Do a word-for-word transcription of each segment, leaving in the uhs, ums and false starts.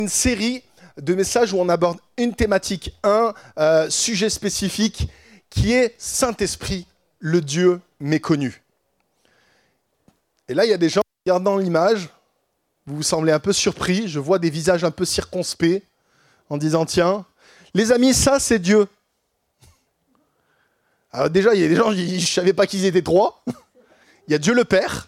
Une série de messages où on aborde une thématique, un euh, sujet spécifique qui est Saint-Esprit, le Dieu méconnu. Et là, il y a des gens qui regardent dans l'image, vous vous semblez un peu surpris, je vois des visages un peu circonspects en disant tiens, les amis, ça c'est Dieu. Alors déjà, il y a des gens, je ne savais pas qu'ils étaient trois. Il y a Dieu le Père.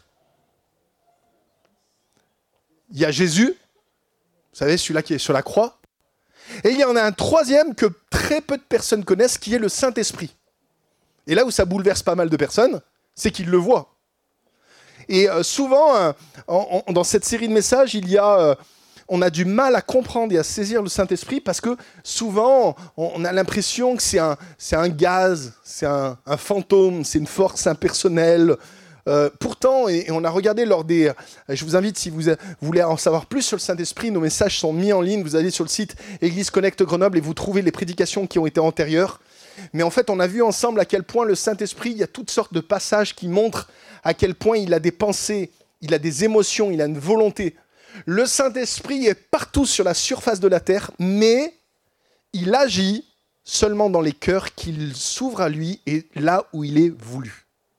Il y a Jésus, vous savez, celui-là qui est sur la croix. Et il y en a un troisième que très peu de personnes connaissent, qui est le Saint-Esprit. Et là où ça bouleverse pas mal de personnes, c'est qu'ils le voient. Et euh, souvent, euh, en, en, dans cette série de messages, il y a, euh, on a du mal à comprendre et à saisir le Saint-Esprit parce que souvent, on, on a l'impression que c'est un, c'est un gaz, c'est un, un fantôme, c'est une force impersonnelle. Euh, pourtant, et, et on a regardé lors des... Je vous invite, si vous, a, vous voulez en savoir plus sur le Saint-Esprit, nos messages sont mis en ligne. Vous allez sur le site Église Connect Grenoble et vous trouvez les prédications qui ont été antérieures. Mais en fait, on a vu ensemble à quel point le Saint-Esprit, il y a toutes sortes de passages qui montrent à quel point il a des pensées, il a des émotions, il a une volonté. Le Saint-Esprit est partout sur la surface de la terre, mais il agit seulement dans les cœurs qu'il s'ouvre à lui et là où il est voulu.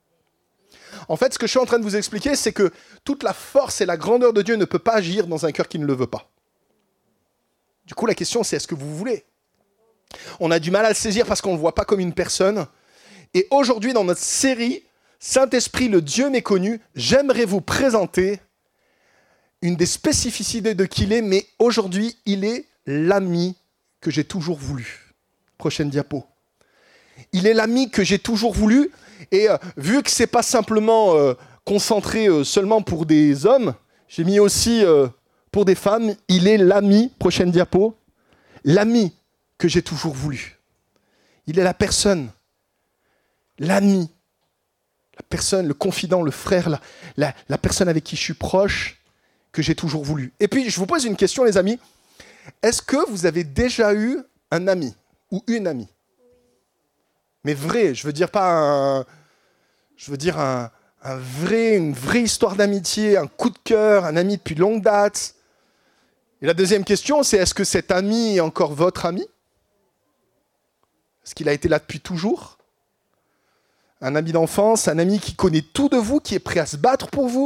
En fait, ce que je suis en train de vous expliquer, c'est que toute la force et la grandeur de Dieu ne peut pas agir dans un cœur qui ne le veut pas. Du coup, la question, c'est est-ce que vous voulez ? On a du mal à le saisir parce qu'on ne le voit pas comme une personne. Et aujourd'hui, dans notre série Saint-Esprit, le Dieu méconnu, j'aimerais vous présenter une des spécificités de qui il est, mais aujourd'hui, il est l'ami que j'ai toujours voulu. Prochaine diapo. Il est l'ami que j'ai toujours voulu. Et euh, vu que ce n'est pas simplement euh, concentré euh, seulement pour des hommes, j'ai mis aussi euh, pour des femmes, il est l'ami, prochaine diapo, l'ami que j'ai toujours voulu. Il est la personne, l'ami, la personne, le confident, le frère, la, la, la personne avec qui je suis proche, que j'ai toujours voulu. Et puis, je vous pose une question, les amis. Est-ce que vous avez déjà eu un ami ou une amie ? Mais vrai, je veux dire pas un, je veux dire un, un vrai, une vraie histoire d'amitié, un coup de cœur, un ami depuis longue date. Et la deuxième question, c'est est-ce que cet ami est encore votre ami ? Est-ce qu'il a été là depuis toujours ? Un ami d'enfance, un ami qui connaît tout de vous, qui est prêt à se battre pour vous ?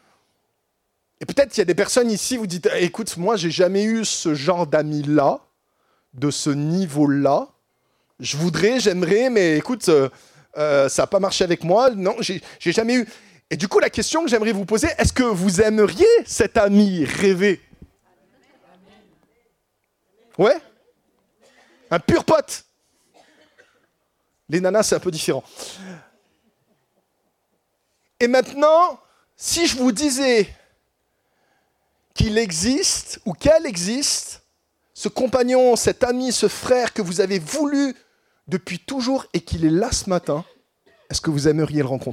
Et peut-être qu'il y a des personnes ici, vous dites, écoute, moi, j'ai jamais eu ce genre d'ami-là, de ce niveau-là. Je voudrais, j'aimerais, mais écoute, euh, euh, ça n'a pas marché avec moi. Non, j'ai, j'ai jamais eu. Et du coup, la question que j'aimerais vous poser, est-ce que vous aimeriez cet ami rêvé ? Ouais ? Un pur pote ? Les nanas, c'est un peu différent. Et maintenant, si je vous disais qu'il existe, ou qu'elle existe, ce compagnon, cet ami, ce frère que vous avez voulu depuis toujours et qu'il est là ce matin, est-ce que vous aimeriez le rencontrer ?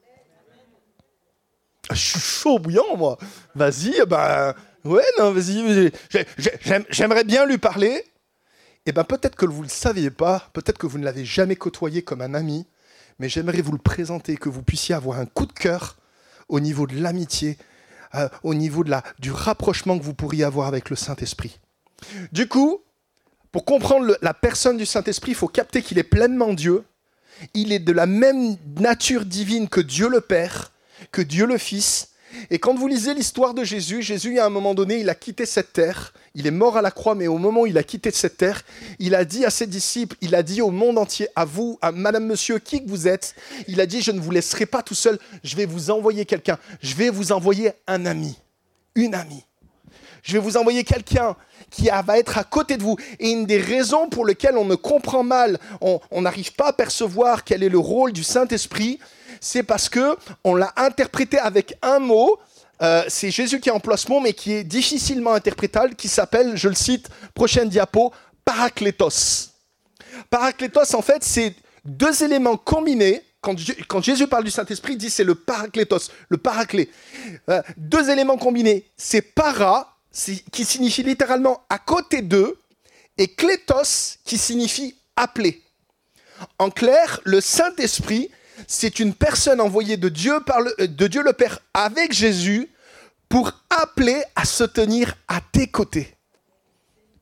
Je suis chaud bouillant, moi. Vas-y, ben... Ouais, non, vas-y. J'aime, j'aimerais bien lui parler. Et ben peut-être que vous ne le saviez pas, peut-être que vous ne l'avez jamais côtoyé comme un ami, mais j'aimerais vous le présenter, que vous puissiez avoir un coup de cœur au niveau de l'amitié, euh, au niveau de la, du rapprochement que vous pourriez avoir avec le Saint-Esprit. Du coup, pour comprendre le, la personne du Saint-Esprit, il faut capter qu'il est pleinement Dieu. Il est de la même nature divine que Dieu le Père, que Dieu le Fils. Et quand vous lisez l'histoire de Jésus, Jésus, à un moment donné, il a quitté cette terre. Il est mort à la croix, mais au moment où il a quitté cette terre, il a dit à ses disciples, il a dit au monde entier, à vous, à madame, monsieur, qui que vous êtes, il a dit, je ne vous laisserai pas tout seul, je vais vous envoyer quelqu'un. Je vais vous envoyer un ami, une amie. Je vais vous envoyer quelqu'un qui va être à côté de vous. Et une des raisons pour lesquelles on ne comprend mal, on n'arrive pas à percevoir quel est le rôle du Saint-Esprit, c'est parce qu'on l'a interprété avec un mot, euh, c'est Jésus qui emploie ce mot, mais qui est difficilement interprétable, qui s'appelle, je le cite, prochaine diapo, paraklétos. Paraklétos, en fait, c'est deux éléments combinés. Quand, quand Jésus parle du Saint-Esprit, il dit c'est le paraklétos, le paraclé. Euh, deux éléments combinés, c'est para, c'est, qui signifie littéralement à côté d'eux, et klétos, qui signifie appeler. En clair, le Saint-Esprit, c'est une personne envoyée de Dieu, par le, de Dieu le Père avec Jésus pour appeler à se tenir à tes côtés.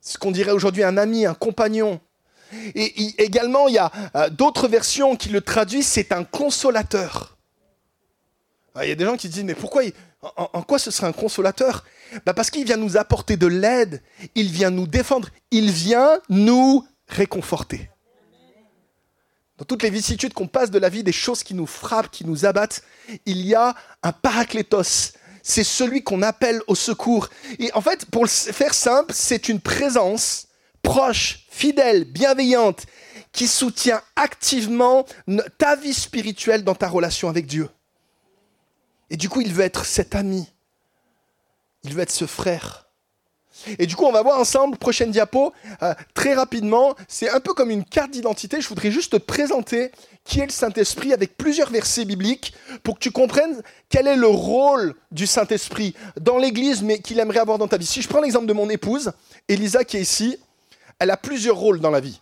ce qu'on dirait aujourd'hui un ami, un compagnon. Et, et également, il y a euh, d'autres versions qui le traduisent, c'est un consolateur. Alors, il y a des gens qui disent, mais pourquoi, il, en, en quoi ce serait un consolateur ? Ben parce qu'il vient nous apporter de l'aide, il vient nous défendre, il vient nous réconforter. Dans toutes les vicissitudes qu'on passe de la vie, des choses qui nous frappent, qui nous abattent, il y a un paraklétos. C'est celui qu'on appelle au secours. Et en fait, pour le faire simple, c'est une présence proche, fidèle, bienveillante, qui soutient activement ta vie spirituelle dans ta relation avec Dieu. Et du coup, il veut être cet ami. Il veut être ce frère. Et du coup, on va voir ensemble, prochaine diapo, euh, très rapidement, c'est un peu comme une carte d'identité. Je voudrais juste te présenter qui est le Saint-Esprit avec plusieurs versets bibliques pour que tu comprennes quel est le rôle du Saint-Esprit dans l'Église, mais qu'il aimerait avoir dans ta vie. Si je prends l'exemple de mon épouse, Elisa qui est ici, elle a plusieurs rôles dans la vie.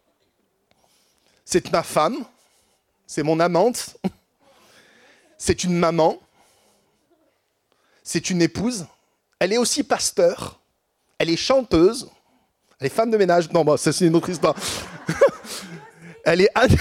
C'est ma femme, c'est mon amante, c'est une maman, c'est une épouse, elle est aussi pasteur. Elle est chanteuse, elle est femme de ménage. Non, bah, ça c'est une autre histoire. elle, est an...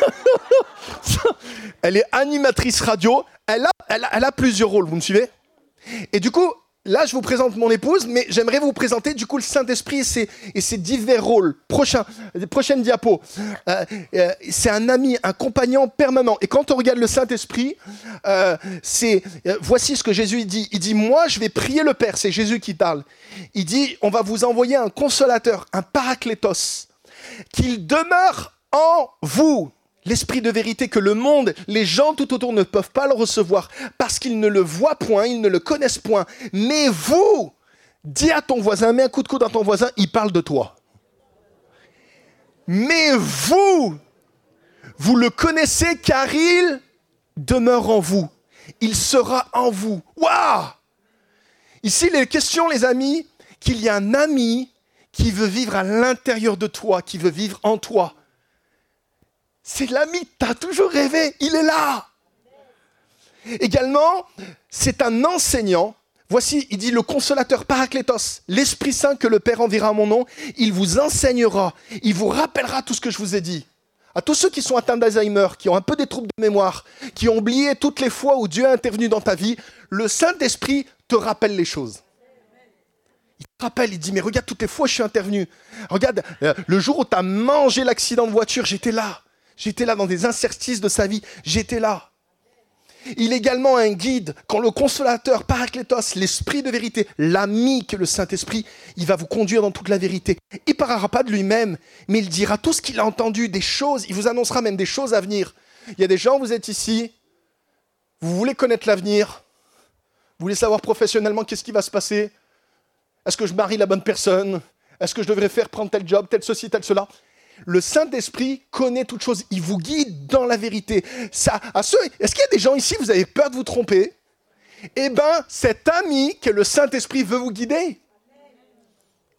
elle est animatrice radio. Elle a, elle, a, elle a plusieurs rôles, vous me suivez ? Et du coup, là, je vous présente mon épouse, mais j'aimerais vous présenter du coup le Saint-Esprit et ses, et ses divers rôles. Prochain, prochaine diapo. Euh, euh, c'est un ami, un compagnon permanent. Et quand on regarde le Saint-Esprit, euh, c'est euh, voici ce que Jésus dit. Il dit, moi, je vais prier le Père. C'est Jésus qui parle. Il dit, on va vous envoyer un consolateur, un paraklétos, qu'il demeure en vous. L'esprit de vérité que le monde, les gens tout autour ne peuvent pas le recevoir parce qu'ils ne le voient point, ils ne le connaissent point. Mais vous, dis à ton voisin, mets un coup de coude à ton voisin, il parle de toi. Mais vous, vous le connaissez car il demeure en vous. Il sera en vous. Waouh! Ici, il est question, les amis, qu'il y a un ami qui veut vivre à l'intérieur de toi, qui veut vivre en toi. C'est l'ami que tu as toujours rêvé, il est là. Également, c'est un enseignant. Voici, il dit le consolateur paraklétos, l'Esprit Saint que le Père enverra en mon nom, il vous enseignera, il vous rappellera tout ce que je vous ai dit. À tous ceux qui sont atteints d'Alzheimer, qui ont un peu des troubles de mémoire, qui ont oublié toutes les fois où Dieu est intervenu dans ta vie, le Saint-Esprit te rappelle les choses. Il te rappelle, il dit, mais regarde toutes les fois où je suis intervenu. Regarde, euh, le jour où tu as mangé l'accident de voiture, j'étais là. J'étais là dans des interstices de sa vie. J'étais là. Il est également un guide. Quand le consolateur, paraklétos, l'esprit de vérité, l'ami que le Saint-Esprit, il va vous conduire dans toute la vérité. Il ne parlera pas de lui-même, mais il dira tout ce qu'il a entendu, des choses. Il vous annoncera même des choses à venir. Il y a des gens, vous êtes ici, vous voulez connaître l'avenir, vous voulez savoir professionnellement qu'est-ce qui va se passer. Est-ce que je marie la bonne personne ? Est-ce que je devrais faire prendre tel job, tel ceci, tel cela ? Le Saint-Esprit connaît toutes choses. Il vous guide dans la vérité. Ça, à ceux, est-ce qu'il y a des gens ici, vous avez peur de vous tromper ? Eh bien, cet ami que le Saint-Esprit veut vous guider. Waouh !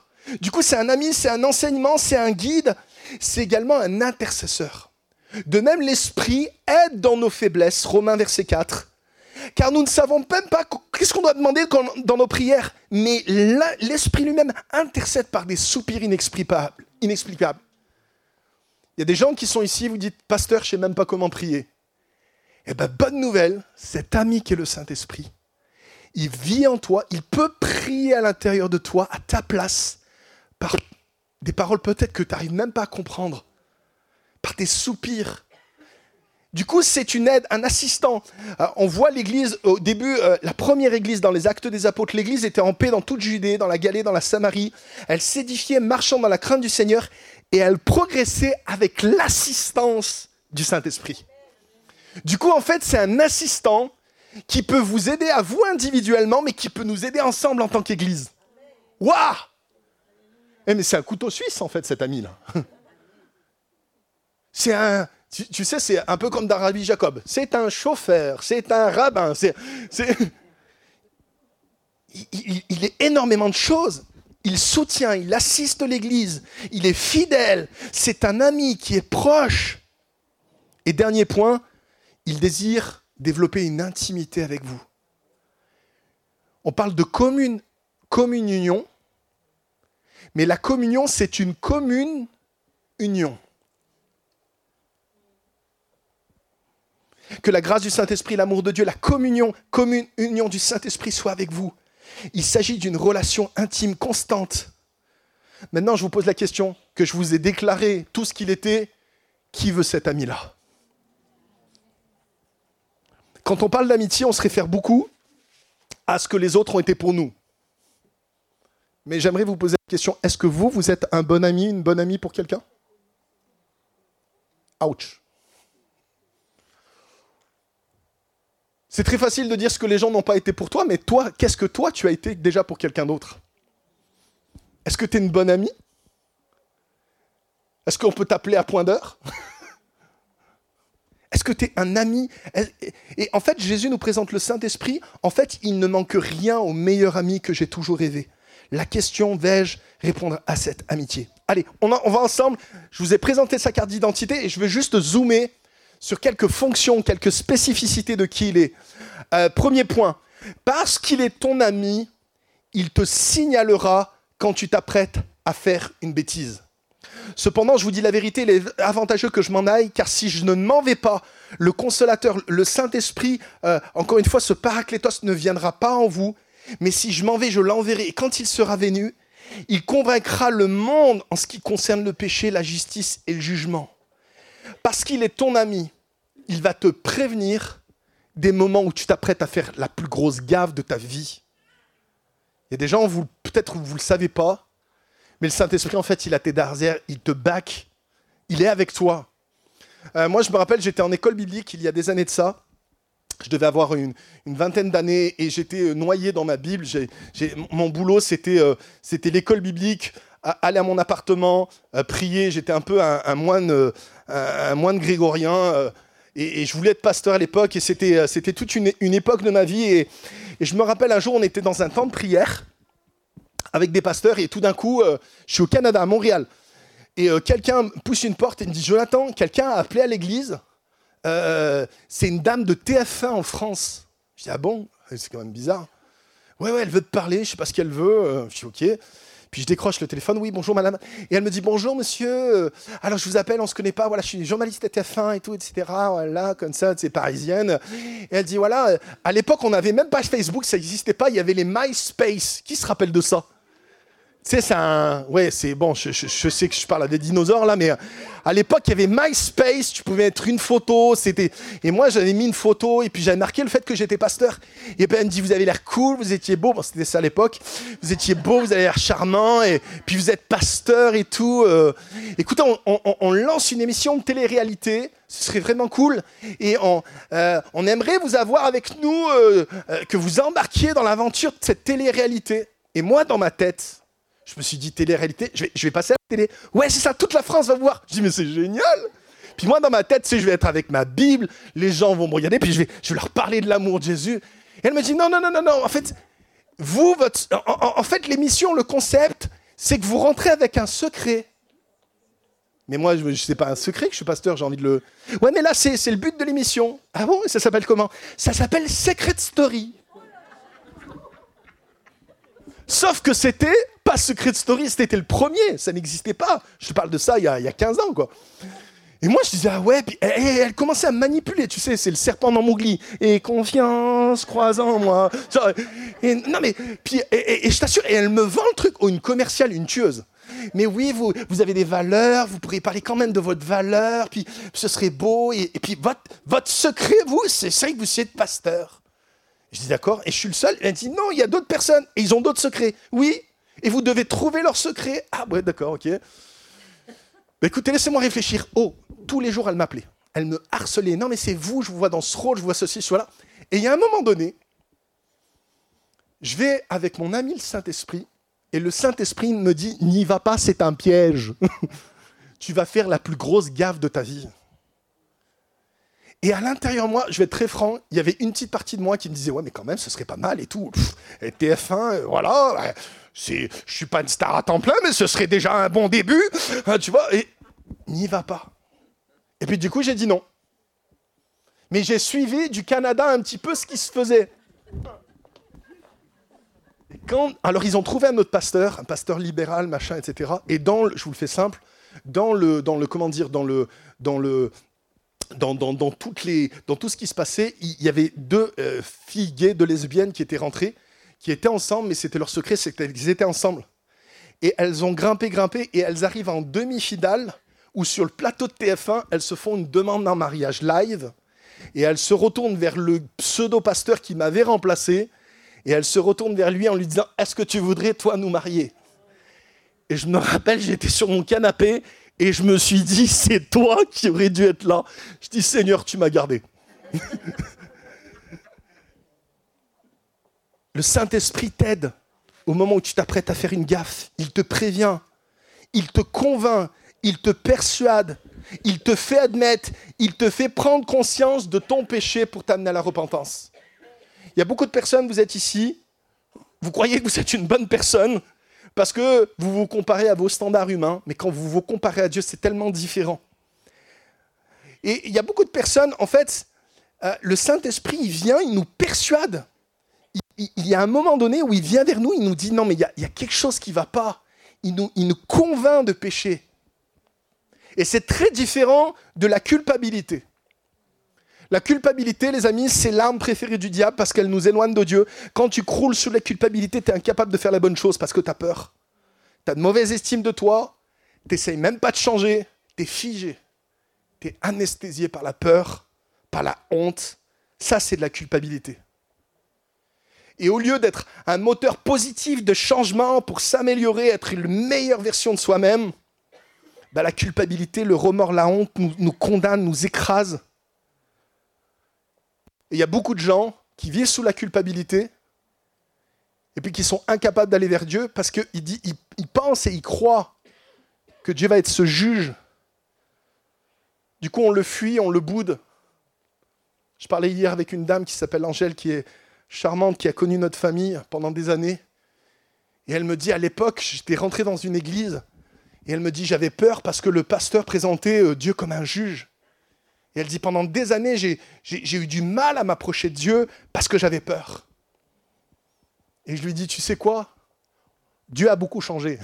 Du coup, c'est un ami, c'est un enseignement, c'est un guide. C'est également un intercesseur. De même, l'Esprit aide dans nos faiblesses. Romains verset quatre. Car nous ne savons même pas qu'est-ce qu'on doit demander dans nos prières. Mais l'Esprit lui-même intercède par des soupirs inexplicables. inexplicables. Il y a des gens qui sont ici, vous dites, pasteur, je ne sais même pas comment prier. Eh bien, bonne nouvelle, cet ami qui est le Saint-Esprit, il vit en toi, il peut prier à l'intérieur de toi, à ta place, par des paroles peut-être que tu n'arrives même pas à comprendre, par des soupirs. Du coup, c'est une aide, un assistant. Euh, on voit l'Église, au début, euh, la première Église dans les Actes des Apôtres, l'Église était en paix dans toute Judée, dans la Galée, dans la Samarie. Elle s'édifiait, marchant dans la crainte du Seigneur, et elle progressait avec l'assistance du Saint-Esprit. Du coup, en fait, c'est un assistant qui peut vous aider à vous individuellement, mais qui peut nous aider ensemble en tant qu'Église. Waouh! Eh, mais c'est un couteau suisse, en fait, cet ami-là. C'est un... Tu, tu sais, c'est un peu comme dans Rabbi Jacob. C'est un chauffeur, c'est un rabbin. C'est, c'est... Il, il, il est énormément de choses. Il soutient, il assiste l'Église. Il est fidèle. C'est un ami qui est proche. Et dernier point, il désire développer une intimité avec vous. On parle de commune, commune union, Mais la communion, c'est une commune union. Que la grâce du Saint-Esprit, l'amour de Dieu, la communion, commune union du Saint-Esprit soit avec vous. Il s'agit d'une relation intime, constante. Maintenant, je vous pose la question, que je vous ai déclaré tout ce qu'il était, qui veut cet ami-là? Quand on parle d'amitié, on se réfère beaucoup à ce que les autres ont été pour nous. Mais j'aimerais vous poser la question, est-ce que vous, vous êtes un bon ami, une bonne amie pour quelqu'un? Ouch. C'est très facile de dire ce que les gens n'ont pas été pour toi, mais toi, qu'est-ce que toi, tu as été déjà pour quelqu'un d'autre? Est-ce que tu es une bonne amie? Est-ce qu'on peut t'appeler à point d'heure? Est-ce que tu es un ami? Et en fait, Jésus nous présente le Saint-Esprit. En fait, il ne manque rien au meilleur ami que j'ai toujours rêvé. La question, vais-je répondre à cette amitié? Allez, on, a, on va ensemble. Je vous ai présenté sa carte d'identité et je vais juste zoomer sur quelques fonctions, quelques spécificités de qui il est. Euh, premier point, parce qu'il est ton ami, il te signalera quand tu t'apprêtes à faire une bêtise. Cependant, je vous dis la vérité, il est avantageux que je m'en aille, car si je ne m'en vais pas, le consolateur, le Saint-Esprit, euh, encore une fois, ce paraclétos ne viendra pas en vous, mais si je m'en vais, je l'enverrai. Et quand il sera venu, il convaincra le monde en ce qui concerne le péché, la justice et le jugement. Parce qu'il est ton ami, il va te prévenir des moments où tu t'apprêtes à faire la plus grosse gaffe de ta vie. Il y a des gens, vous, peut-être vous ne le savez pas, mais le Saint-Esprit, en fait, il a tes derrière, il te back, il est avec toi. Euh, moi, je me rappelle, j'étais en école biblique il y a des années de ça. Je devais avoir une, une vingtaine d'années et j'étais noyé dans ma Bible. J'ai, j'ai, mon boulot, c'était, euh, c'était l'école biblique, à, aller à mon appartement, euh, prier. J'étais un peu un, un, moine, euh, un, un moine grégorien euh, et, et je voulais être pasteur à l'époque. Et c'était, euh, c'était toute une, une époque de ma vie. Et, et je me rappelle, un jour, on était dans un temps de prière avec des pasteurs et tout d'un coup, euh, je suis au Canada, à Montréal. Et euh, quelqu'un pousse une porte et me dit « Jonathan, quelqu'un a appelé à l'église. Euh, c'est une dame de T F un en France. » Je dis « Ah bon? C'est quand même bizarre. » « Ouais, ouais, elle veut te parler, je sais pas ce qu'elle veut. » Je dis « Ok. » Puis je décroche le téléphone. « Oui, bonjour madame. » Et elle me dit « Bonjour monsieur. Alors je vous appelle, on se connaît pas. Voilà, je suis journaliste à T F un et tout, et cetera. Voilà, comme ça, c'est parisienne. » Et elle dit « Voilà, à l'époque, on n'avait même pas Facebook, ça n'existait pas. Il y avait les MySpace. Qui se rappelle de ça? » Tu sais, c'est un... Ouais, c'est bon, je, je, je sais que je parle à des dinosaures, là, mais à l'époque, il y avait MySpace, tu pouvais mettre une photo, c'était... Et moi, j'avais mis une photo, et puis j'avais marqué le fait que j'étais pasteur. Et puis elle me dit, vous avez l'air cool, vous étiez beau, bon, c'était ça à l'époque, vous étiez beau, vous avez l'air charmant, et puis vous êtes pasteur et tout. Euh... Écoutez, on, on, on lance une émission de télé-réalité, ce serait vraiment cool, et on, euh, on aimerait vous avoir avec nous, euh, euh, que vous embarquiez dans l'aventure de cette télé-réalité. Et moi, dans ma tête... Je me suis dit, télé-réalité, je vais, je vais passer à la télé. Ouais, c'est ça, toute la France va voir. Je dis, mais c'est génial. Puis moi, dans ma tête, tu sais, je vais être avec ma Bible, les gens vont me regarder, puis je vais, je vais leur parler de l'amour de Jésus. Et elle me dit, non, non, non, non, non, en fait, vous, votre, en, en, en fait, l'émission, le concept, c'est que vous rentrez avec un secret. Mais moi, je ne sais pas un secret que je suis pasteur, j'ai envie de le... Ouais, mais là, c'est, c'est le but de l'émission. Ah bon? Ça s'appelle comment? Ça s'appelle Secret Story. Sauf que c'était pas Secret Story, c'était le premier, ça n'existait pas. Je te parle de ça il y a, il y a quinze ans, quoi. Et moi, je disais, ah ouais, puis et, et, elle commençait à me manipuler, tu sais, c'est le serpent dans Mowgli. Et confiance, croisant moi. Et, non, mais, puis, et, et, et je t'assure, et elle me vend le truc, oh, une commerciale, une tueuse. Mais oui, vous, vous avez des valeurs, vous pourriez parler quand même de votre valeur, puis ce serait beau. Et, et puis, votre, votre secret, vous, c'est ça que vous êtes pasteur. Je dis d'accord, et je suis le seul. Elle dit non, il y a d'autres personnes, et ils ont d'autres secrets. Oui, et vous devez trouver leurs secrets. Ah ouais, d'accord, ok. Bah, écoutez, laissez-moi réfléchir. Oh, tous les jours, elle m'appelait. Elle me harcelait. Non, mais c'est vous, je vous vois dans ce rôle, je vous vois ceci, cela. Et il y a un moment donné, je vais avec mon ami le Saint-Esprit, et le Saint-Esprit me dit, n'y va pas, c'est un piège. Tu vas faire la plus grosse gaffe de ta vie. Et à l'intérieur de moi, je vais être très franc, il y avait une petite partie de moi qui me disait « Ouais, mais quand même, ce serait pas mal et tout. Pff, T F un, euh, voilà, c'est, je suis pas une star à temps plein, mais ce serait déjà un bon début. Hein, tu vois, et n'y va pas. » Et puis du coup, j'ai dit non. Mais j'ai suivi du Canada un petit peu ce qui se faisait. Quand, alors ils ont trouvé un autre pasteur, un pasteur libéral, machin, et cetera. Et dans, le, je vous le fais simple, dans le, dans le, comment dire, dans le, dans le, dans, dans, dans toutes les, dans tout ce qui se passait, il y avait deux euh, filles gays, deux lesbiennes qui étaient rentrées, qui étaient ensemble, mais c'était leur secret, c'est qu'elles étaient ensemble. Et elles ont grimpé, grimpé, et elles arrivent en demi-finale, où sur le plateau de T F un, elles se font une demande en mariage live, et elles se retournent vers le pseudo-pasteur qui m'avait remplacé, et elles se retournent vers lui en lui disant « Est-ce que tu voudrais, toi, nous marier ?» Et je me rappelle, j'étais sur mon canapé, et je me suis dit « C'est toi qui aurais dû être là. » Je dis « Seigneur, tu m'as gardé. » Le Saint-Esprit t'aide au moment où tu t'apprêtes à faire une gaffe. Il te prévient, il te convainc, il te persuade, il te fait admettre, il te fait prendre conscience de ton péché pour t'amener à la repentance. Il y a beaucoup de personnes, vous êtes ici, vous croyez que vous êtes une bonne personne parce que vous vous comparez à vos standards humains, mais quand vous vous comparez à Dieu, c'est tellement différent. Et il y a beaucoup de personnes, en fait, euh, le Saint-Esprit, il vient, il nous persuade. Il, il y a un moment donné où il vient vers nous, il nous dit non, mais il y a, il y a quelque chose qui ne va pas. Il nous, il nous convainc de pécher. Et c'est très différent de la culpabilité. La culpabilité, les amis, c'est l'arme préférée du diable parce qu'elle nous éloigne de Dieu. Quand tu croules sous la culpabilité, tu es incapable de faire la bonne chose parce que tu as peur. Tu as de mauvaise estime de toi, tu n'essayes même pas de changer, tu es figé. Tu es anesthésié par la peur, par la honte. Ça, c'est de la culpabilité. Et au lieu d'être un moteur positif de changement pour s'améliorer, être une meilleure version de soi-même, bah, la culpabilité, le remords, la honte nous, nous condamnent, nous écrasent. Et il y a beaucoup de gens qui vivent sous la culpabilité et puis qui sont incapables d'aller vers Dieu parce qu'ils ils, ils pensent et ils croient que Dieu va être ce juge. Du coup, on le fuit, on le boude. Je parlais hier avec une dame qui s'appelle Angèle, qui est charmante, qui a connu notre famille pendant des années. Et elle me dit, à l'époque, j'étais rentré dans une église, et elle me dit, j'avais peur parce que le pasteur présentait Dieu comme un juge. Et elle dit, pendant des années, j'ai, j'ai, j'ai eu du mal à m'approcher de Dieu parce que j'avais peur. Et je lui dis, tu sais quoi ? Dieu a beaucoup changé.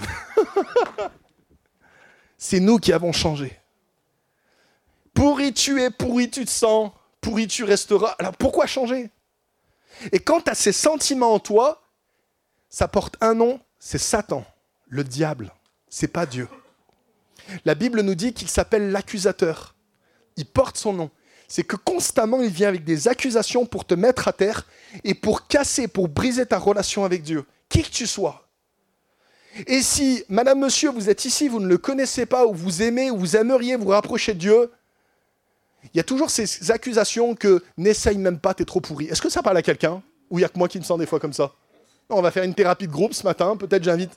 C'est nous qui avons changé. Pourri tu es, pourri tu te sens, pourri tu resteras. Alors pourquoi changer ? Et quand tu as ces sentiments en toi, ça porte un nom, c'est Satan, le diable. C'est pas Dieu. La Bible nous dit qu'il s'appelle l'accusateur. Il porte son nom. C'est que constamment, il vient avec des accusations pour te mettre à terre et pour casser, pour briser ta relation avec Dieu, qui que tu sois. Et si, madame, monsieur, vous êtes ici, vous ne le connaissez pas, ou vous aimez, ou vous aimeriez vous rapprocher de Dieu, il y a toujours ces accusations que n'essaye même pas, t'es trop pourri. Est-ce que ça parle à quelqu'un ? Ou il n'y a que moi qui me sens des fois comme ça ? Non, on va faire une thérapie de groupe ce matin, peut-être j'invite.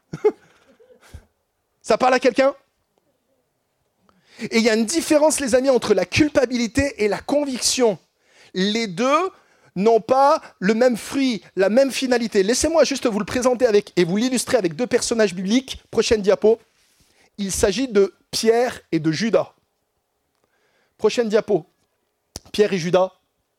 Ça parle à quelqu'un ? Et il y a une différence, les amis, entre la culpabilité et la conviction. Les deux n'ont pas le même fruit, la même finalité. Laissez-moi juste vous le présenter avec, et vous l'illustrer avec deux personnages bibliques. Prochaine diapo. Il s'agit de Pierre et de Judas. Prochaine diapo. Pierre et Judas.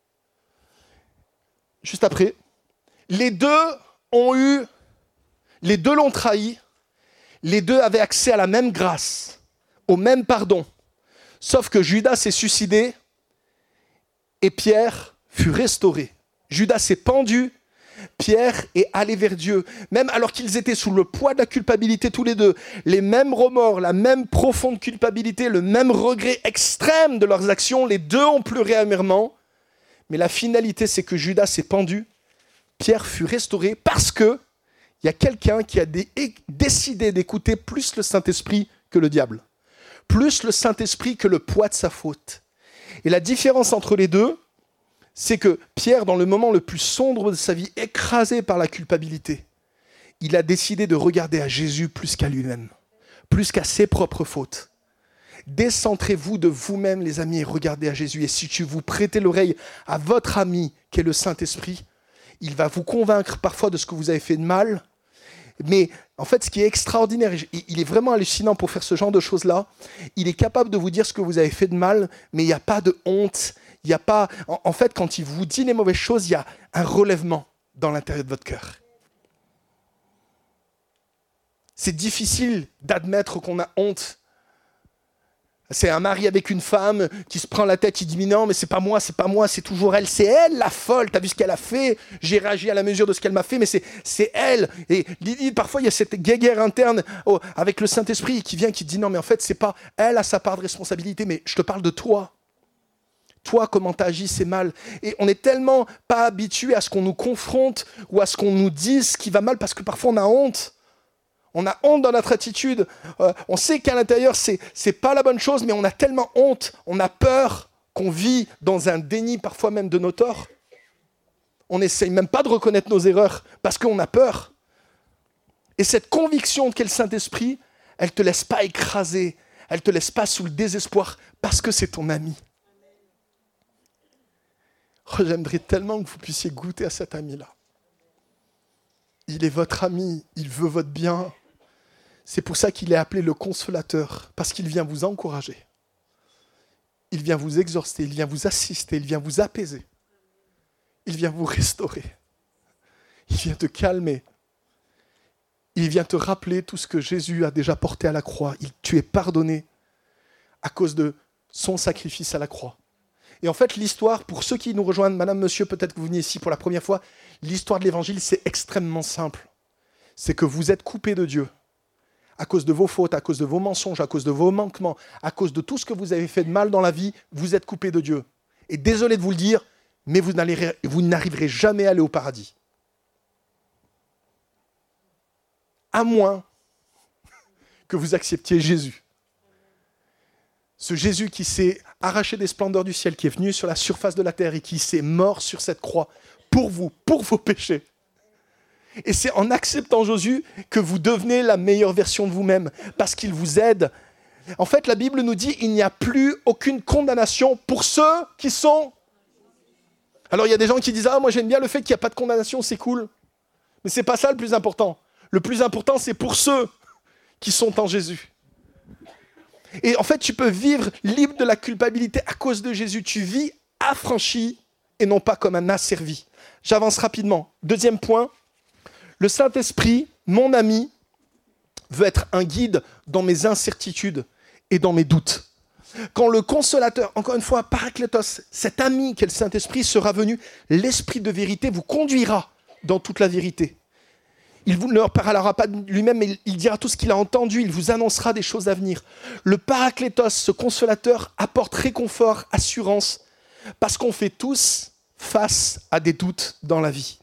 Juste après. Les deux ont eu, les deux l'ont trahi. Les deux avaient accès à la même grâce, au même pardon. Sauf que Judas s'est suicidé et Pierre fut restauré. Judas s'est pendu, Pierre est allé vers Dieu. Même alors qu'ils étaient sous le poids de la culpabilité tous les deux, les mêmes remords, la même profonde culpabilité, le même regret extrême de leurs actions, les deux ont pleuré amèrement. Mais la finalité, c'est que Judas s'est pendu, Pierre fut restauré parce que il y a quelqu'un qui a dé- décidé d'écouter plus le Saint-Esprit que le diable. Plus le Saint-Esprit que le poids de sa faute. Et la différence entre les deux, c'est que Pierre, dans le moment le plus sombre de sa vie, écrasé par la culpabilité, il a décidé de regarder à Jésus plus qu'à lui-même, plus qu'à ses propres fautes. Décentrez-vous de vous-même, les amis, et regardez à Jésus. Et si tu vous prêtez l'oreille à votre ami, qui est le Saint-Esprit, il va vous convaincre parfois de ce que vous avez fait de mal. Mais en fait, ce qui est extraordinaire, il est vraiment hallucinant pour faire ce genre de choses-là, il est capable de vous dire ce que vous avez fait de mal, mais il n'y a pas de honte. Il y a pas... En, en fait, quand il vous dit les mauvaises choses, il y a un relèvement dans l'intérieur de votre cœur. C'est difficile d'admettre qu'on a honte. C'est un mari avec une femme qui se prend la tête, il dit « Mais non, mais c'est pas moi, c'est pas moi, c'est toujours elle, c'est elle la folle, t'as vu ce qu'elle a fait, j'ai réagi à la mesure de ce qu'elle m'a fait, mais c'est, c'est elle. » Et Lydie, parfois il y a cette guéguerre interne oh, avec le Saint-Esprit qui vient, qui dit « Non, mais en fait, c'est pas elle a sa part de responsabilité, mais je te parle de toi. Toi, comment t'as agi, c'est mal. » Et on n'est tellement pas habitué à ce qu'on nous confronte ou à ce qu'on nous dise ce qui va mal, parce que parfois on a honte. On a honte dans notre attitude. Euh, on sait qu'à l'intérieur, c'est, c'est pas la bonne chose, mais on a tellement honte. On a peur qu'on vit dans un déni, parfois même de nos torts. On n'essaye même pas de reconnaître nos erreurs parce qu'on a peur. Et cette conviction qu'est le Saint-Esprit, elle ne te laisse pas écraser. Elle ne te laisse pas sous le désespoir parce que c'est ton ami. Oh, j'aimerais tellement que vous puissiez goûter à cet ami-là. Il est votre ami, il veut votre bien. C'est pour ça qu'il est appelé le consolateur, parce qu'il vient vous encourager. Il vient vous exhorter, il vient vous assister, il vient vous apaiser. Il vient vous restaurer. Il vient te calmer. Il vient te rappeler tout ce que Jésus a déjà porté à la croix. Il, tu es pardonné à cause de son sacrifice à la croix. Et en fait, l'histoire, pour ceux qui nous rejoignent, madame, monsieur, peut-être que vous venez ici pour la première fois, l'histoire de l'évangile, c'est extrêmement simple. C'est que vous êtes coupés de Dieu à cause de vos fautes, à cause de vos mensonges, à cause de vos manquements, à cause de tout ce que vous avez fait de mal dans la vie, vous êtes coupés de Dieu. Et désolé de vous le dire, mais vous, n'allez, vous n'arriverez jamais à aller au paradis. À moins que vous acceptiez Jésus. Ce Jésus qui s'est arraché des splendeurs du ciel, qui est venu sur la surface de la terre et qui s'est mort sur cette croix pour vous, pour vos péchés. Et c'est en acceptant Jésus que vous devenez la meilleure version de vous-même, parce qu'il vous aide. En fait, la Bible nous dit qu'il n'y a plus aucune condamnation pour ceux qui sont... Alors, il y a des gens qui disent « Ah, moi j'aime bien le fait qu'il n'y a pas de condamnation, c'est cool. » Mais ce n'est pas ça le plus important. Le plus important, c'est pour ceux qui sont en Jésus. Et en fait, tu peux vivre libre de la culpabilité à cause de Jésus. Tu vis affranchi et non pas comme un asservi. J'avance rapidement. Deuxième point, le Saint-Esprit, mon ami, veut être un guide dans mes incertitudes et dans mes doutes. Quand le consolateur, encore une fois, Parakletos, cet ami qu'est le Saint-Esprit, sera venu, l'Esprit de vérité vous conduira dans toute la vérité. Il ne leur parlera pas de lui-même, mais il dira tout ce qu'il a entendu, il vous annoncera des choses à venir. Le Parakletos, ce consolateur, apporte réconfort, assurance, parce qu'on fait tous face à des doutes dans la vie.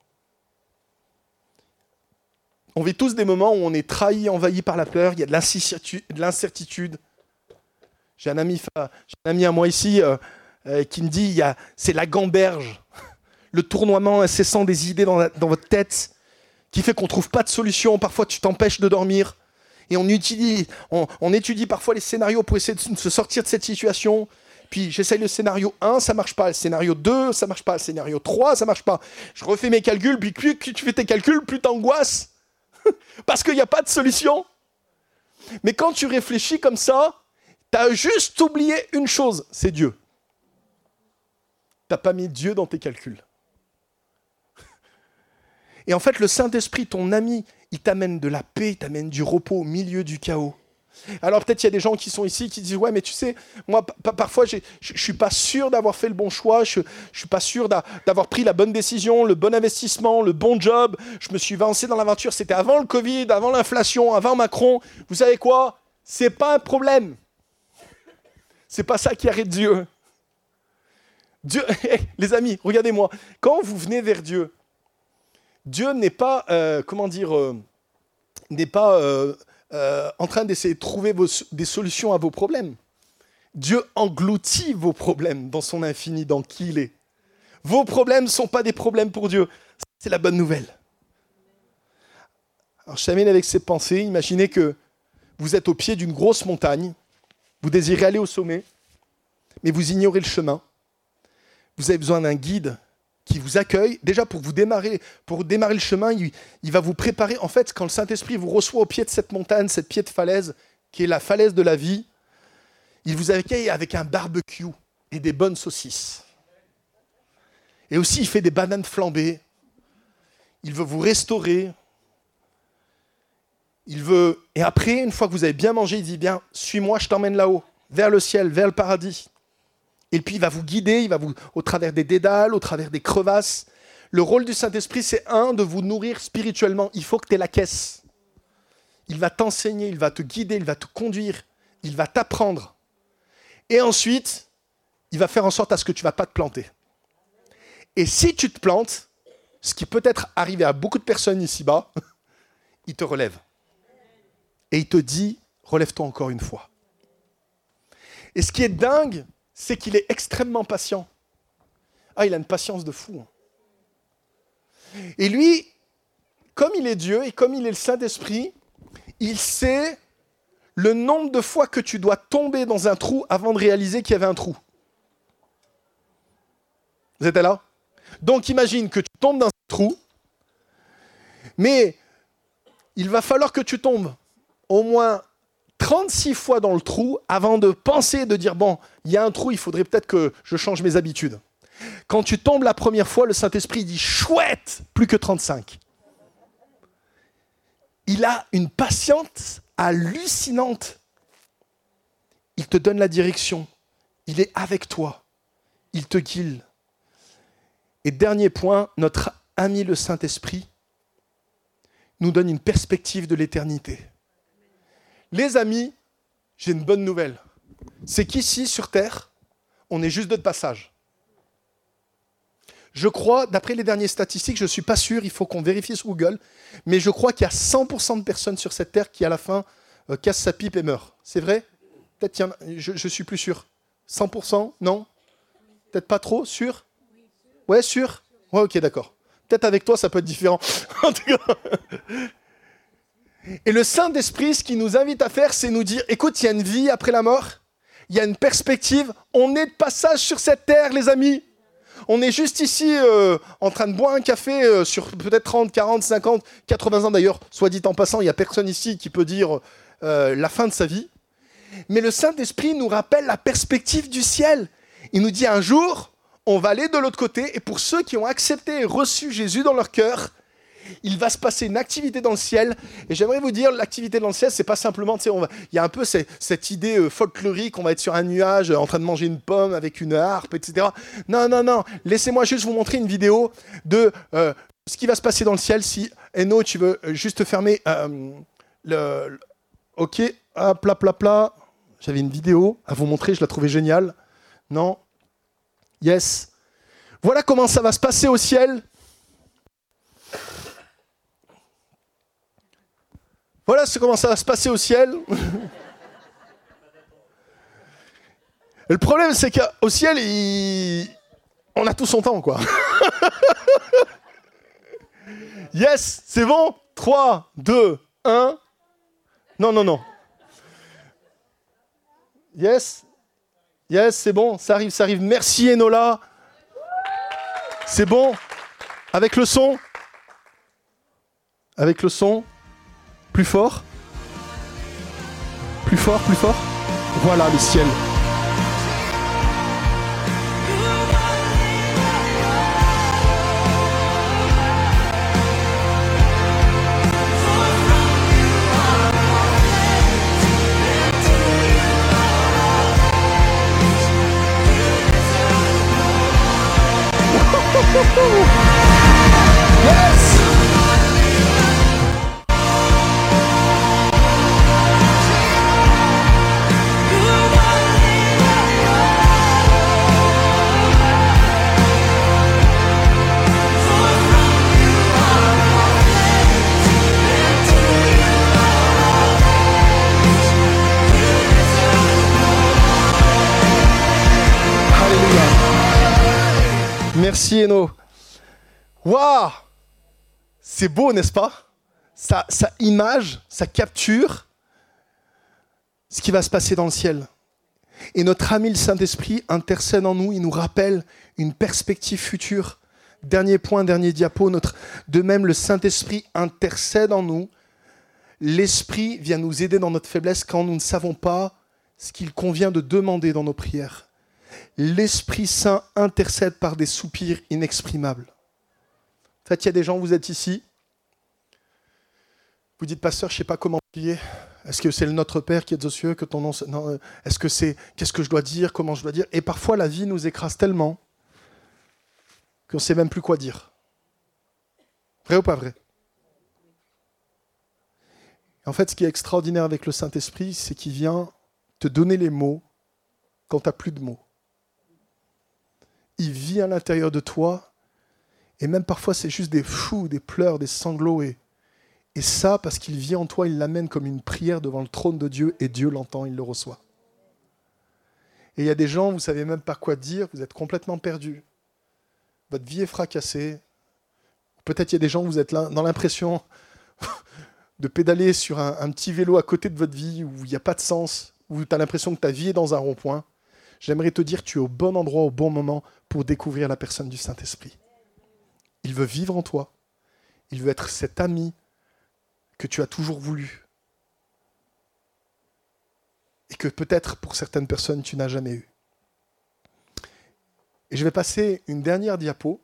On vit tous des moments où on est trahi, envahi par la peur, il y a de l'incertitude. De l'incertitude. J'ai, un ami, j'ai un ami à moi ici euh, euh, qui me dit, il y a, c'est la gamberge, le tournoiement incessant des idées dans, la, dans votre tête, qui fait qu'on ne trouve pas de solution. Parfois, tu t'empêches de dormir. Et on étudie, on, on étudie parfois les scénarios pour essayer de se sortir de cette situation. Puis j'essaye le scénario un, ça ne marche pas. Le scénario deux, ça ne marche pas. Le scénario trois, ça ne marche pas. Je refais mes calculs, puis plus tu fais tes calculs, plus tu angoisses. Parce qu'il n'y a pas de solution. Mais quand tu réfléchis comme ça, tu as juste oublié une chose, c'est Dieu. Tu n'as pas mis Dieu dans tes calculs. Et en fait, le Saint-Esprit, ton ami, il t'amène de la paix, il t'amène du repos au milieu du chaos. Alors peut-être il y a des gens qui sont ici qui disent « Ouais, mais tu sais, moi, p- parfois, j'ai, je ne suis pas sûr d'avoir fait le bon choix, je ne suis pas sûr d'a, d'avoir pris la bonne décision, le bon investissement, le bon job. Je me suis lancé dans l'aventure, c'était avant le Covid, avant l'inflation, avant Macron. Vous savez quoi ? C'est pas un problème. C'est pas ça qui arrête Dieu. Dieu, les amis, regardez-moi. Quand vous venez vers Dieu, Dieu n'est pas, euh, comment dire, euh, n'est pas... Euh, Euh, en train d'essayer de trouver vos, des solutions à vos problèmes. Dieu engloutit vos problèmes dans son infini, dans qui il est. Vos problèmes ne sont pas des problèmes pour Dieu. C'est la bonne nouvelle. Alors je termine avec ces pensées. Imaginez que vous êtes au pied d'une grosse montagne, vous désirez aller au sommet, mais vous ignorez le chemin. Vous avez besoin d'un guide qui vous accueille, déjà pour vous démarrer, pour démarrer le chemin, il, il va vous préparer. En fait, quand le Saint-Esprit vous reçoit au pied de cette montagne, cette pied de falaise, qui est la falaise de la vie, il vous accueille avec un barbecue et des bonnes saucisses. Et aussi, il fait des bananes flambées. Il veut vous restaurer. Il veut... Et après, une fois que vous avez bien mangé, il dit, bien, suis-moi, je t'emmène là-haut, vers le ciel, vers le paradis. Et puis, il va vous guider, il va vous, au travers des dédales, au travers des crevasses. Le rôle du Saint-Esprit, c'est un, de vous nourrir spirituellement. Il faut que tu aies la caisse. Il va t'enseigner, il va te guider, il va te conduire, il va t'apprendre. Et ensuite, il va faire en sorte à ce que tu ne vas pas te planter. Et si tu te plantes, ce qui peut être arrivé à beaucoup de personnes ici-bas, il te relève. Et il te dit, relève-toi encore une fois. Et ce qui est dingue, c'est qu'il est extrêmement patient. Ah, il a une patience de fou. Et lui, comme il est Dieu et comme il est le Saint-Esprit, il sait le nombre de fois que tu dois tomber dans un trou avant de réaliser qu'il y avait un trou. Vous êtes là ? Donc imagine que tu tombes dans un trou, mais il va falloir que tu tombes au moins trente-six fois dans le trou avant de penser, de dire, bon, il y a un trou, il faudrait peut-être que je change mes habitudes. Quand tu tombes la première fois, le Saint-Esprit dit, chouette, plus que trente-cinq. Il a une patience hallucinante. Il te donne la direction. Il est avec toi. Il te guide. Et dernier point, notre ami le Saint-Esprit nous donne une perspective de l'éternité. Les amis, j'ai une bonne nouvelle. C'est qu'ici, sur Terre, on est juste de passage. Je crois, d'après les dernières statistiques, je ne suis pas sûr, il faut qu'on vérifie sur Google, mais je crois qu'il y a cent pour cent de personnes sur cette Terre qui, à la fin, euh, cassent sa pipe et meurent. C'est vrai ? Peut-être qu'il y en a, je ne suis plus sûr. cent pour cent ? Non ? Peut-être pas trop ? Sûr ? Ouais, sûr ? Ouais, ok, d'accord. Peut-être avec toi, ça peut être différent. En tout cas. Et le Saint-Esprit, ce qu'il nous invite à faire, c'est nous dire, écoute, il y a une vie après la mort, il y a une perspective, on est de passage sur cette terre, les amis. On est juste ici euh, en train de boire un café euh, sur peut-être trente, quarante, cinquante, quatre-vingts ans d'ailleurs. Soit dit en passant, il n'y a personne ici qui peut dire euh, la fin de sa vie. Mais le Saint-Esprit nous rappelle la perspective du ciel. Il nous dit un jour, on va aller de l'autre côté. Et pour ceux qui ont accepté et reçu Jésus dans leur cœur, il va se passer une activité dans le ciel. Et j'aimerais vous dire, l'activité dans le ciel, c'est pas simplement, tu sais, on va, il y a un peu cette, cette idée euh, folklorique, on va être sur un nuage, euh, en train de manger une pomme avec une harpe, et cetera. Non, non, non. Laissez-moi juste vous montrer une vidéo de euh, ce qui va se passer dans le ciel. Si, Eno, tu veux juste fermer euh, le, le... Ok, hop, pla, pla, pla. J'avais une vidéo à vous montrer, je la trouvais géniale. Non. Yes. Voilà comment ça va se passer au ciel. Voilà comment ça va se passer au ciel. Le problème, c'est qu'au ciel, il... on a tout son temps, quoi. Yes, c'est bon ? trois, deux, un. Non, non, non. Yes. Yes, c'est bon, ça arrive, ça arrive. Merci, Enola. C'est bon ? Avec le son ? Avec le son ? Plus fort ? Plus fort, plus fort ? Voilà le ciel. Yes! Merci Eno. Waouh! C'est beau, n'est-ce pas? Ça, ça image, ça capture ce qui va se passer dans le ciel. Et notre ami le Saint-Esprit intercède en nous, il nous rappelle une perspective future. Dernier point, dernier diapo. Notre, de même, le Saint-Esprit intercède en nous. L'Esprit vient nous aider dans notre faiblesse quand nous ne savons pas ce qu'il convient de demander dans nos prières. L'Esprit Saint intercède par des soupirs inexprimables. En fait, il y a des gens, vous êtes ici, Vous dites, pasteur, je ne sais pas comment prier. Est-ce que c'est le Notre Père qui est aux cieux, que ton nom... Non, est-ce que c'est... Qu'est-ce que je dois dire, comment je dois dire? Et parfois, la vie nous écrase tellement qu'on ne sait même plus quoi dire. Vrai ou pas vrai? En fait, ce qui est extraordinaire avec le Saint-Esprit, c'est qu'il vient te donner les mots quand tu n'as plus de mots. Il vit à l'intérieur de toi, et même parfois, c'est juste des fous, des pleurs, des sanglots, et Et ça, parce qu'il vit en toi, il l'amène comme une prière devant le trône de Dieu, et Dieu l'entend, il le reçoit. Et il y a des gens, vous ne savez même pas quoi dire, vous êtes complètement perdus. Votre vie est fracassée. Peut-être il y a des gens, vous êtes là, dans l'impression de pédaler sur un, un petit vélo à côté de votre vie, où il n'y a pas de sens, où tu as l'impression que ta vie est dans un rond-point. J'aimerais te dire que tu es au bon endroit, au bon moment, pour découvrir la personne du Saint-Esprit. Il veut vivre en toi. Il veut être cet ami que tu as toujours voulu. Et que peut-être pour certaines personnes, tu n'as jamais eu. Et je vais passer une dernière diapo,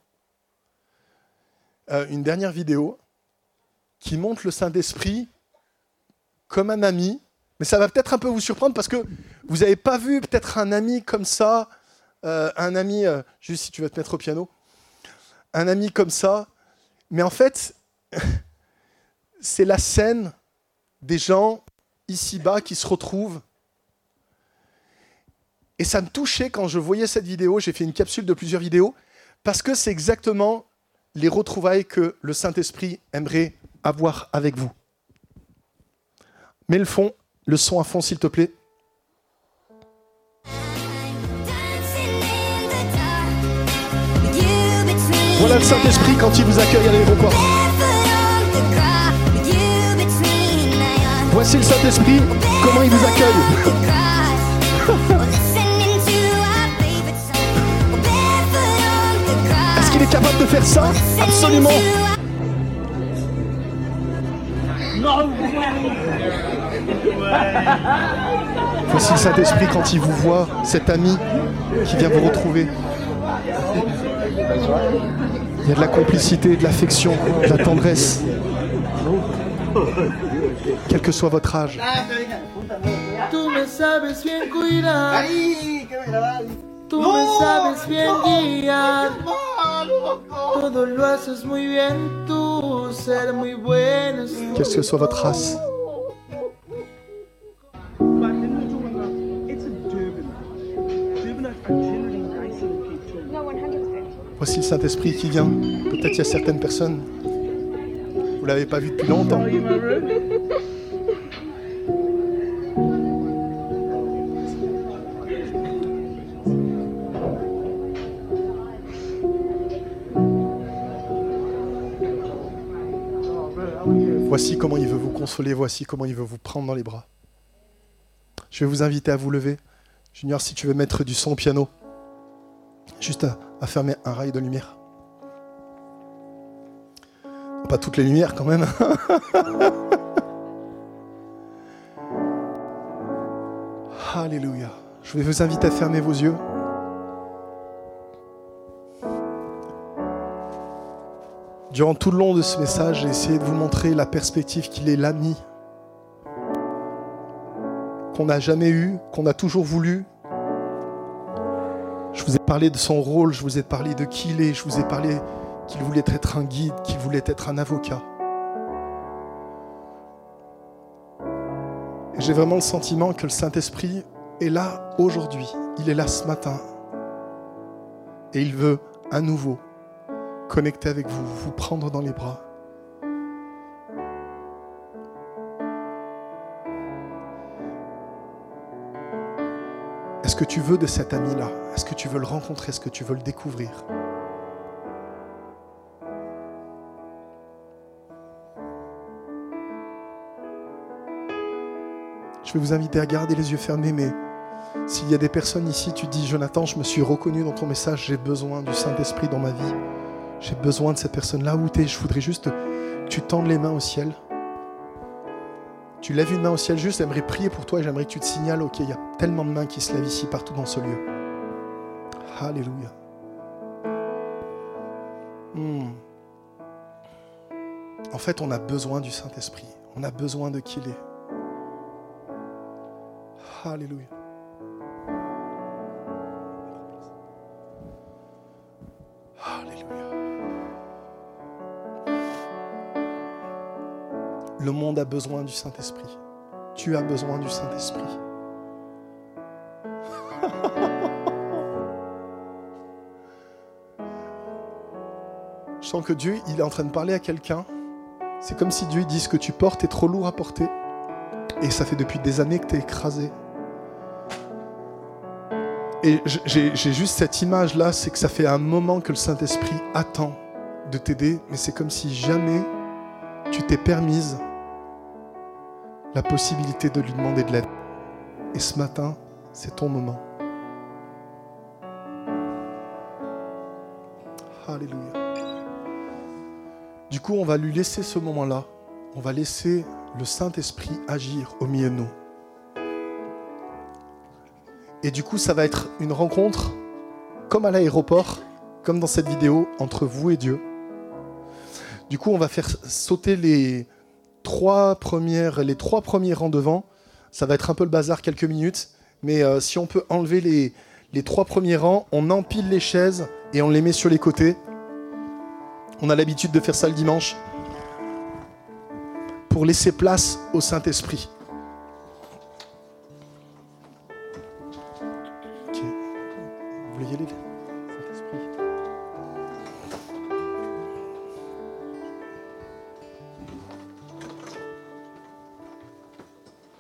euh, une dernière vidéo, qui montre le Saint-Esprit comme un ami. Mais ça va peut-être un peu vous surprendre parce que vous n'avez pas vu peut-être un ami comme ça, euh, un ami, euh, juste si tu veux te mettre au piano, un ami comme ça. Mais en fait, c'est la scène des gens ici-bas qui se retrouvent. Et ça me touchait quand je voyais cette vidéo. J'ai fait une capsule de plusieurs vidéos parce que c'est exactement les retrouvailles que le Saint-Esprit aimerait avoir avec vous. Mets le fond, le son à fond, s'il te plaît. Voilà le Saint-Esprit quand il vous accueille à l'aéroport. Voici le Saint-Esprit, comment il vous accueille. Est-ce qu'il est capable de faire ça? Absolument. Voici le Saint-Esprit quand il vous voit, cet ami qui vient vous retrouver. Il y a de la complicité, de l'affection, de la tendresse. Quel que soit votre âge. Tu me sabes bien cuidar. Tu me sabes bien guiar. Todo lo haces muy bien, tú ser muy bueno. Quelle que soit votre race. Voici le Saint-Esprit qui vient. Peut-être il y a certaines personnes, vous ne l'avez pas vu depuis longtemps. Voici comment il veut vous consoler, voici comment il veut vous prendre dans les bras. Je vais vous inviter à vous lever. Junior, si tu veux mettre du son au piano, juste à, à fermer un rail de lumière. Pas toutes les lumières quand même. Alléluia. Je vais vous inviter à fermer vos yeux. Durant tout le long de ce message, j'ai essayé de vous montrer la perspective qu'il est l'ami qu'on n'a jamais eu, qu'on a toujours voulu. Je vous ai parlé de son rôle, je vous ai parlé de qui il est, je vous ai parlé qu'il voulait être un guide, qu'il voulait être un avocat. Et j'ai vraiment le sentiment que le Saint-Esprit est là aujourd'hui, il est là ce matin. Et il veut à nouveau connecter avec vous, vous prendre dans les bras. Est-ce que tu veux de cet ami-là? Est-ce que tu veux le rencontrer? Est-ce que tu veux le découvrir? Je vais vous inviter à garder les yeux fermés, mais s'il y a des personnes ici, tu dis, Jonathan, je me suis reconnu dans ton message, j'ai besoin du Saint-Esprit dans ma vie. J'ai besoin de cette personne-là où tu es. Je voudrais juste que tu tendes les mains au ciel. Tu lèves une main au ciel, juste, j'aimerais prier pour toi et j'aimerais que tu te signales, ok, il y a tellement de mains qui se lèvent ici, partout dans ce lieu. Alléluia. Hmm. En fait, on a besoin du Saint-Esprit. On a besoin de qui il est. Alléluia. Alléluia. Le monde a besoin du Saint-Esprit. Tu as besoin du Saint-Esprit. Je sens que Dieu, il est en train de parler à quelqu'un. C'est comme si Dieu il dit ce que tu portes est trop lourd à porter. Et ça fait depuis des années que tu es écrasé. Et j'ai, j'ai juste cette image-là, c'est que ça fait un moment que le Saint-Esprit attend de t'aider, mais c'est comme si jamais tu t'es permise la possibilité de lui demander de l'aide. Et ce matin, c'est ton moment. Alléluia. Du coup, on va lui laisser ce moment-là. On va laisser le Saint-Esprit agir au milieu de nous. Et du coup, ça va être une rencontre, comme à l'aéroport, comme dans cette vidéo, entre vous et Dieu. Du coup, on va faire sauter les trois, premières, les trois premiers rangs devant. Ça va être un peu le bazar quelques minutes. Mais euh, si on peut enlever les, les trois premiers rangs, on empile les chaises et on les met sur les côtés. On a l'habitude de faire ça le dimanche pour laisser place au Saint-Esprit. Ok. Vous voulez y aller ?